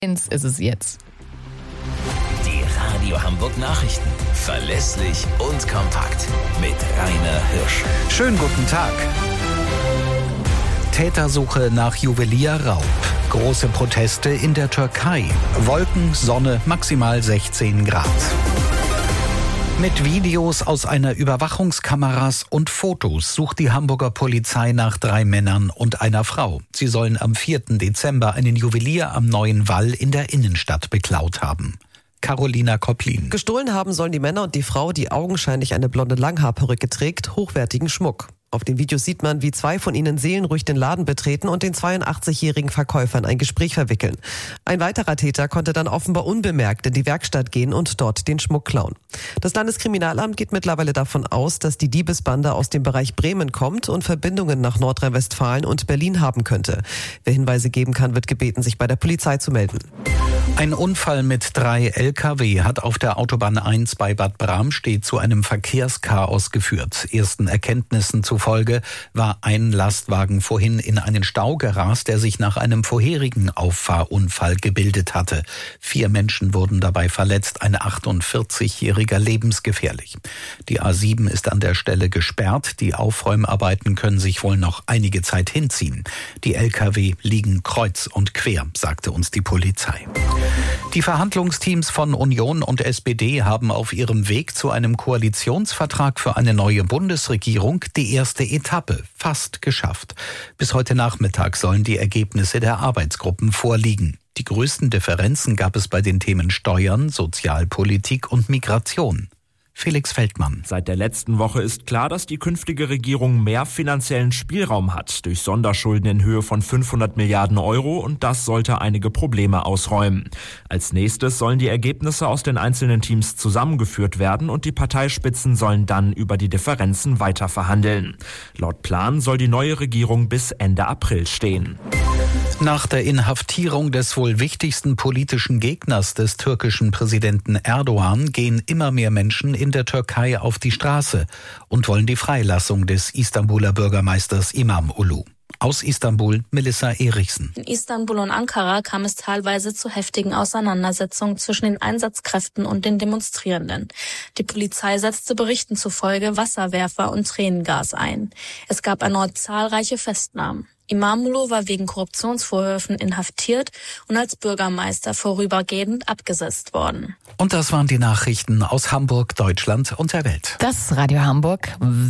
ist es jetzt. Die Radio Hamburg Nachrichten. Verlässlich und kompakt. Mit Rainer Hirsch. Schönen guten Tag. Tätersuche nach Juwelierraub. Große Proteste in der Türkei. Wolken, Sonne, maximal 16 Grad. Mit Videos aus einer Überwachungskameras und Fotos sucht die Hamburger Polizei nach 3 Männern und einer Frau. Sie sollen am 4. Dezember einen Juwelier am Neuen Wall in der Innenstadt beklaut haben. Carolina Kopplin. Gestohlen haben sollen die Männer und die Frau, die augenscheinlich eine blonde Langhaarperücke trägt, hochwertigen Schmuck. Auf den Videos sieht man, wie 2 von ihnen seelenruhig den Laden betreten und den 82-jährigen Verkäufer in ein Gespräch verwickeln. Ein weiterer Täter konnte dann offenbar unbemerkt in die Werkstatt gehen und dort den Schmuck klauen. Das Landeskriminalamt geht mittlerweile davon aus, dass die Diebesbande aus dem Bereich Bremen kommt und Verbindungen nach Nordrhein-Westfalen und Berlin haben könnte. Wer Hinweise geben kann, wird gebeten, sich bei der Polizei zu melden. Ein Unfall mit 3 Lkw hat auf der Autobahn 1 bei Bad Bramstedt zu einem Verkehrschaos geführt. Ersten Erkenntnissen zufolge war ein Lastwagen vorhin in einen Stau gerast, der sich nach einem vorherigen Auffahrunfall gebildet hatte. 4 Menschen wurden dabei verletzt, ein 48-Jähriger lebensgefährlich. Die A7 ist an der Stelle gesperrt. Die Aufräumarbeiten können sich wohl noch einige Zeit hinziehen. Die Lkw liegen kreuz und quer, sagte uns die Polizei. Die Verhandlungsteams von Union und SPD haben auf ihrem Weg zu einem Koalitionsvertrag für eine neue Bundesregierung die erste Etappe fast geschafft. Bis heute Nachmittag sollen die Ergebnisse der Arbeitsgruppen vorliegen. Die größten Differenzen gab es bei den Themen Steuern, Sozialpolitik und Migration. Felix Feldmann. Seit der letzten Woche ist klar, dass die künftige Regierung mehr finanziellen Spielraum hat durch Sonderschulden in Höhe von 500 Milliarden Euro und das sollte einige Probleme ausräumen. Als nächstes sollen die Ergebnisse aus den einzelnen Teams zusammengeführt werden und die Parteispitzen sollen dann über die Differenzen weiter verhandeln. Laut Plan soll die neue Regierung bis Ende April stehen. Nach der Inhaftierung des wohl wichtigsten politischen Gegners des türkischen Präsidenten Erdogan gehen immer mehr Menschen in der Türkei auf die Straße und wollen die Freilassung des Istanbuler Bürgermeisters İmamoğlu. Aus Istanbul, Melissa Erichsen. In Istanbul und Ankara kam es teilweise zu heftigen Auseinandersetzungen zwischen den Einsatzkräften und den Demonstrierenden. Die Polizei setzte Berichten zufolge Wasserwerfer und Tränengas ein. Es gab erneut zahlreiche Festnahmen. İmamoğlu war wegen Korruptionsvorwürfen inhaftiert und als Bürgermeister vorübergehend abgesetzt worden. Und das waren die Nachrichten aus Hamburg, Deutschland und der Welt. Das Radio Hamburg.